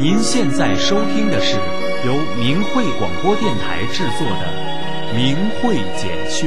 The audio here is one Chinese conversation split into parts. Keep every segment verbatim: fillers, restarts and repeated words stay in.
您现在收听的是由明慧广播电台制作的明慧简讯。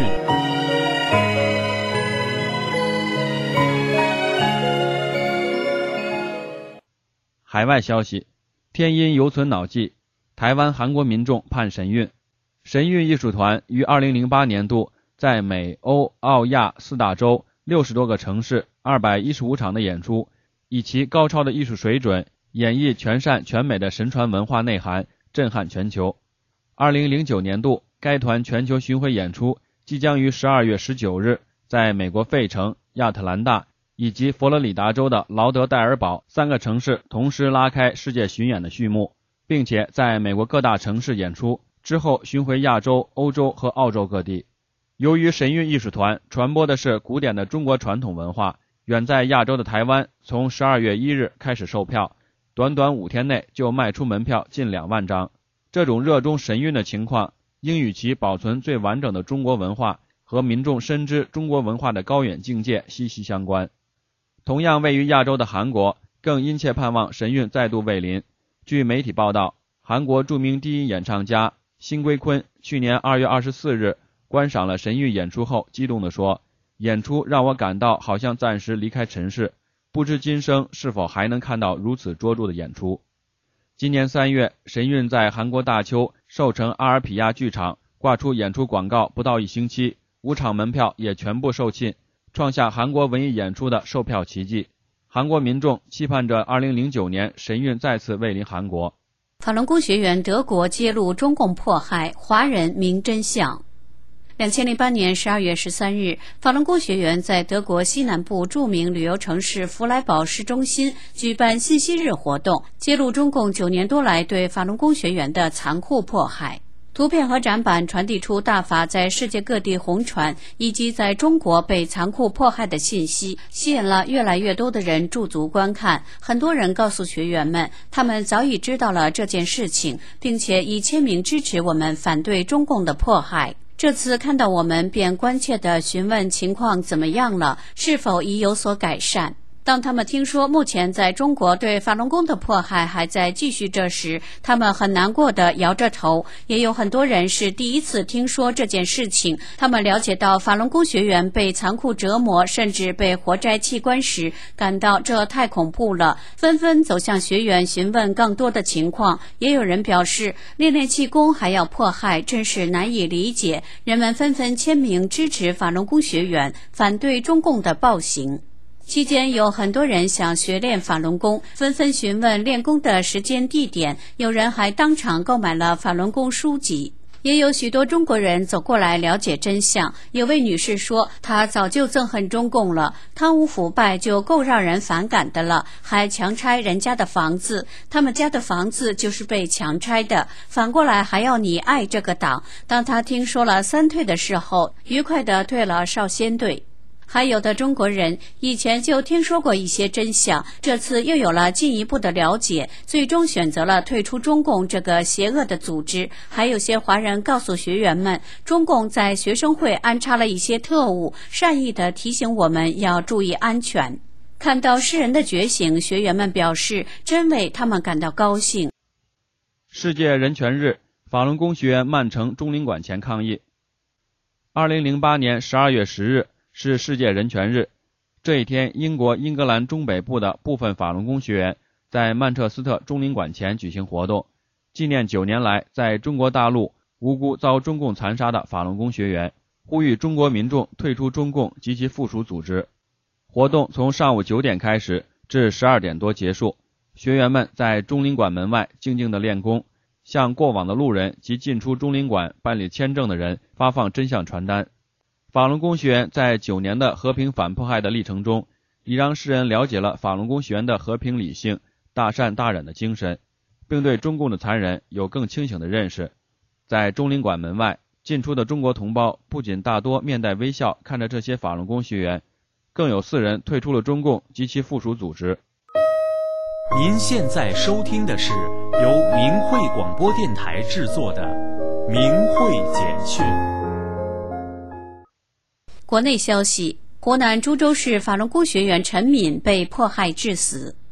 海外消息，天因犹存脑际，台湾韩国民众盼神韵。神韵艺术团于二零零八年度在美欧澳亚四大洲六十多个城市二百一十五场的演出，以其高超的艺术水准演绎全善全美的神传文化内涵，震撼全球。二零零九年度该团全球巡回演出即将于十二月十九日在美国费城、亚特兰大以及佛罗里达州的劳德代尔堡三个城市同时拉开世界巡演的序幕，并且在美国各大城市演出之后巡回亚洲、欧洲和澳洲各地。由于神韵艺术团传播的是古典的中国传统文化，远在亚洲的台湾从十二月一日开始售票，短短五天内就卖出门票近两万张。这种热衷神韵的情况应与其保存最完整的中国文化和民众深知中国文化的高远境界息息相关。同样位于亚洲的韩国更殷切盼望神韵再度莅临。据媒体报道，韩国著名低音演唱家辛圭坤去年二月二十四日观赏了神韵演出后激动地说，演出让我感到好像暂时离开尘世，不知今生是否还能看到如此卓著的演出。今年三月，神韵在韩国大邱寿城阿尔皮亚剧场挂出演出广告不到一星期，五场门票也全部售罄，创下韩国文艺演出的售票奇迹。韩国民众期盼着二零零九年神韵再次莅临韩国。 法轮功学员德国揭露中共迫害，华人明真相。二零零八年十二月十三日，法轮功学员在德国西南部著名旅游城市弗莱堡市中心举办信息日活动，揭露中共九年多来对法轮功学员的残酷迫害。图片和展板传递出大法在世界各地红传以及在中国被残酷迫害的信息，吸引了越来越多的人驻足观看。很多人告诉学员们，他们早已知道了这件事情，并且已签名支持我们反对中共的迫害。这次看到我们便关切地询问情况怎么样了，是否已有所改善。当他们听说目前在中国对法轮功的迫害还在继续着时，他们很难过地摇着头。也有很多人是第一次听说这件事情，他们了解到法轮功学员被残酷折磨，甚至被活摘器官时，感到这太恐怖了，纷纷走向学员询问更多的情况。也有人表示，练练气功还要迫害，真是难以理解。人们纷纷签名支持法轮功学员，反对中共的暴行。期间有很多人想学练法轮功，纷纷询问练功的时间地点，有人还当场购买了法轮功书籍。也有许多中国人走过来了解真相。有位女士说，她早就憎恨中共了，贪污腐败就够让人反感的了，还强拆人家的房子，他们家的房子就是被强拆的，反过来还要你爱这个党。当她听说了三退的时候，愉快地退了少先队。还有的中国人以前就听说过一些真相，这次又有了进一步的了解，最终选择了退出中共这个邪恶的组织。还有些华人告诉学员们，中共在学生会安插了一些特务，善意地提醒我们要注意安全。看到世人的觉醒，学员们表示真为他们感到高兴。 世界人权日，法轮功学员曼城中领馆前抗议。二零零八年十二月十日是世界人权日，这一天，英国英格兰中北部的部分法轮功学员在曼彻斯特中领馆前举行活动，纪念九年来在中国大陆无辜遭中共残杀的法轮功学员，呼吁中国民众退出中共及其附属组织。活动从上午九点开始至十二点多结束，学员们在中领馆门外静静地练功，向过往的路人及进出中领馆办理签证的人发放真相传单。法轮功学员在九年的和平反迫害的历程中，已让世人了解了法轮功学员的和平理性、大善大忍的精神，并对中共的残忍有更清醒的认识。在中领馆门外进出的中国同胞不仅大多面带微笑看着这些法轮功学员，更有四人退出了中共及其附属组织。 您现在收听的是由明慧广播电台制作的明慧简讯。 国内消息，湖南株洲市法轮功学员陈敏被迫害致死。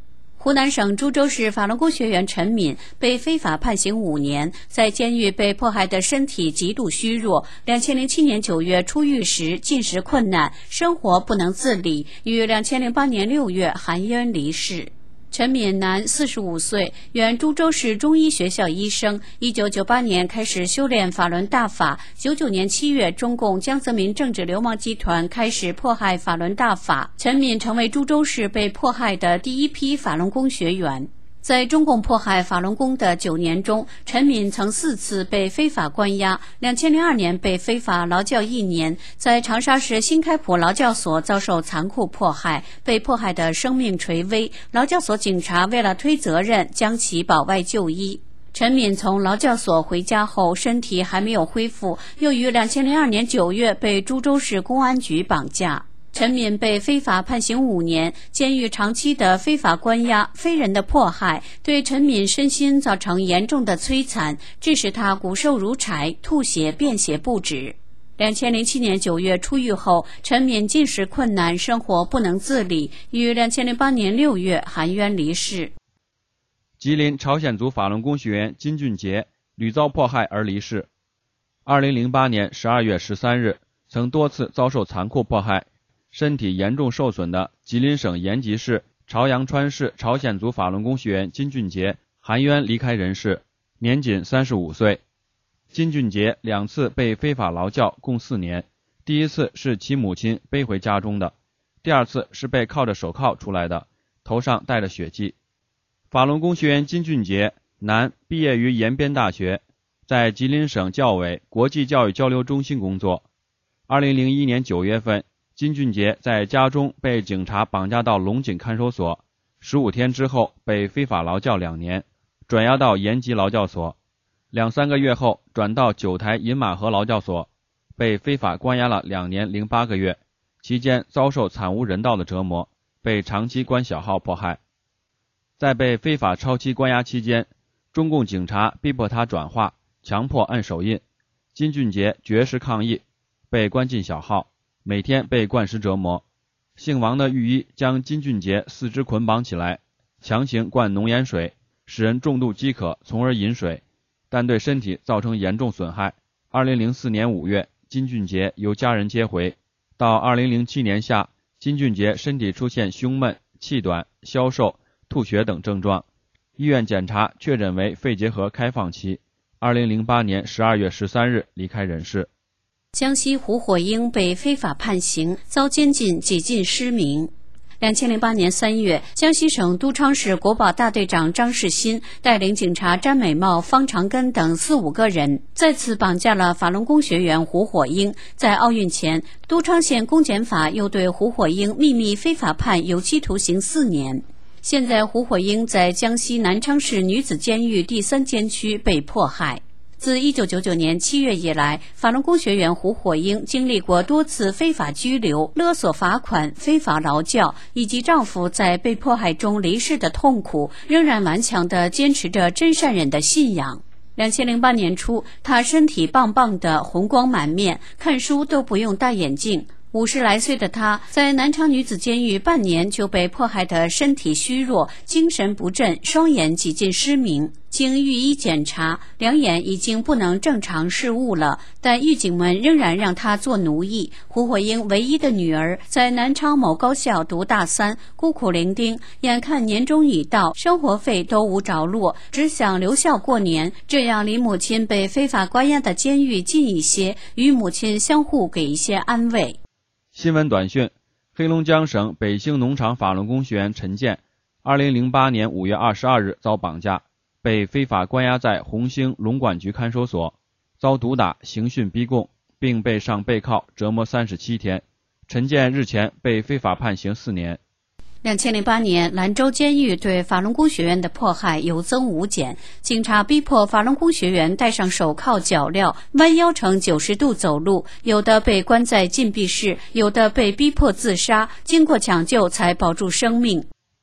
湖南省株洲市法轮功学员陈敏被非法判刑五年，在监狱被迫害的身体极度虚弱。两千零七年九月出狱时进食困难，生活不能自理，于两千零八年六月含冤离世。陈敏，男，四十五岁，原株洲市中医学校医生。一九九八年开始修炼法轮大法。九九年七月，中共江泽民政治流氓集团开始迫害法轮大法，陈敏成为株洲市被迫害的第一批法轮功学员。在中共迫害法轮功的九年中，陈敏曾四次被非法关押。两千零二年被非法劳教一年，在长沙市新开普劳教所遭受残酷迫害，被迫害的生命垂危。劳教所警察为了推责任，将其保外就医。陈敏从劳教所回家后，身体还没有恢复，又于两千零二年九月被株洲市公安局绑架。陈敏被非法判刑五年，监狱长期的非法关押、非人的迫害，对陈敏身心造成严重的摧残，致使他骨瘦如柴、吐血、便血不止。两千零七年九月出狱后，陈敏进食困难，生活不能自理，于两千零八年六月含冤离世。 吉林朝鲜族法轮功学员金俊杰屡遭迫害而离世。二零零八年十二月十三日，曾多次遭受残酷迫害，身体严重受损的吉林省延吉市朝阳川市朝鲜族法轮功学员金俊杰含冤离开人世，年仅三十五岁。金俊杰两次被非法劳教，共四年。第一次是其母亲背回家中的，第二次是被铐着手铐出来的，头上带着血迹。法轮功学员金俊杰，男，毕业于延边大学，在吉林省教委国际教育交流中心工作。二零零一年九月份，金俊杰在家中被警察绑架到龙井看守所，十五天之后被非法劳教两年，转押到延吉劳教所，两三个月后转到九台饮马河劳教所，被非法关押了两年零八个月，期间遭受惨无人道的折磨，被长期关小号迫害。在被非法超期关押期间，中共警察逼迫他转化，强迫按手印，金俊杰绝食抗议，被关进小号，每天被灌食折磨。姓王的狱医将金俊杰四肢捆绑起来，强行灌浓盐水，使人重度饥渴，从而饮水，但对身体造成严重损害。二零零四年五月，金俊杰由家人接回。到二零零七年夏，金俊杰身体出现胸闷、气短、消瘦、吐血等症状，医院检查确诊为肺结核开放期。二零零八年十二月十三日离开人世。 江西胡火英被非法判刑，遭监禁，几近失明。两千零八年三月，江西省都昌市国保大队长张世新带领警察詹美茂、方长根等四五个人，再次绑架了法轮功学员胡火英。在奥运前，都昌县公检法又对胡火英秘密非法判有期徒刑四年。现在胡火英在江西南昌市女子监狱第三监区被迫害。自一九九九年七月以来，法轮功学员胡火英经历过多次非法拘留、勒索罚款、非法劳教，以及丈夫在被迫害中离世的痛苦，仍然顽强地坚持着真善忍的信仰。两千零八年初，她身体棒棒的，红光满面，看书都不用戴眼镜。五十来岁的她，在南昌女子监狱半年就被迫害得身体虚弱、精神不振，双眼几近失明。经御医检查，两眼已经不能正常视物了，但狱警们仍然让她做奴役。胡火英唯一的女儿在南昌某高校读大三，孤苦伶仃，眼看年终已到，生活费都无着落，只想留校过年，这样离母亲被非法关押的监狱近一些，与母亲相互给一些安慰。 新闻短讯：黑龙江省北兴农场法轮功学员陈建，二零零八年五月二十二日遭绑架，被非法关押在红星龙管局看守所，遭毒打、刑讯逼供，并被上背铐折磨三十七天。陈建日前被非法判刑四年。 两千零八年，兰州监狱对法轮功学员的迫害有增无减，警察逼迫法轮功学员戴上手铐脚镣，弯腰成九十度走路，有的被关在禁闭室，有的被逼迫自杀，经过抢救才保住生命。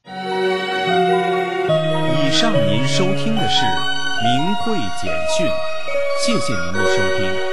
以上您收听的是明慧简讯，谢谢您的收听。